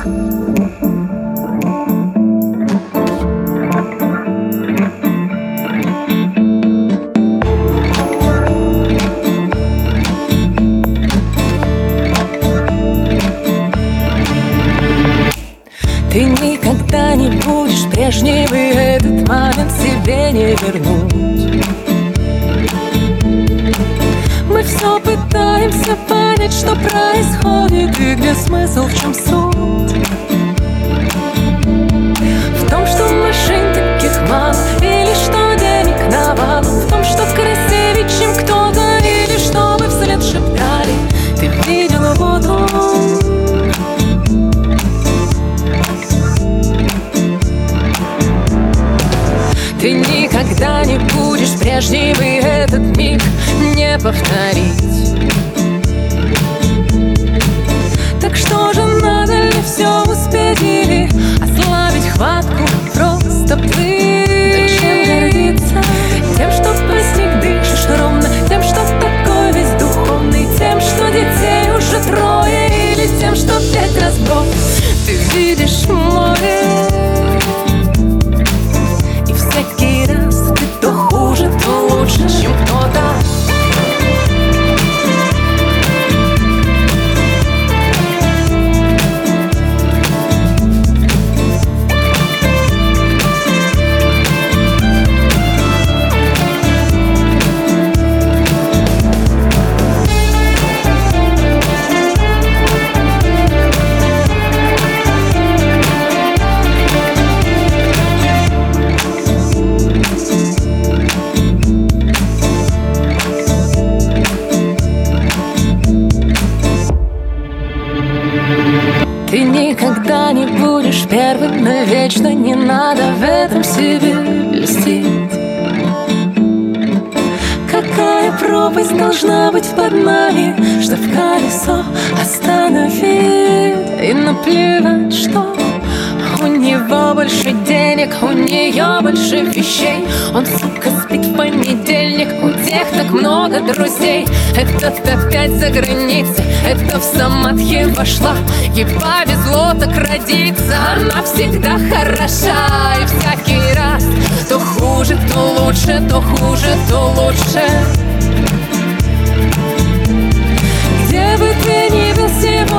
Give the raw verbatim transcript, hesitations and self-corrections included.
Ты никогда не будешь прежним, и этот момент себе не вернуть. Мы все пытаемся понять, что происходит и где смысл, в чем суть. В том, что машин таких мало, или что денег навалом. В том, что красивее, чем кто-то, или чтобы вслед шептали: ты видела, вот он. Ты никогда не будешь прежним, и этот миг не повторить. Так что же, надо ли все успеть или ослабить хватку, просто плыть? Зачем гордиться тем, что по снег дышишь ровно, тем, что такой весь духовный, тем, что детей уже трое, или тем, что пять раз в год ты видишь море? Всякий раз ты то хуже, то лучше, чем кто-то. Ты никогда не будешь первым навечно, не надо в этом себе льстить. Какая пропасть должна быть под нами, чтоб колесо остановить? И наплевать, что у него больше денег, у нее больше вещей. Он, сука, спит в понедельник, у тех так много друзей. Этот опять за границей, это в Самадхи вошла. Ей повезло так родиться, она всегда хороша. И всякий раз то хуже, то лучше, то хуже, то лучше. Где бы ты ни был сегодня,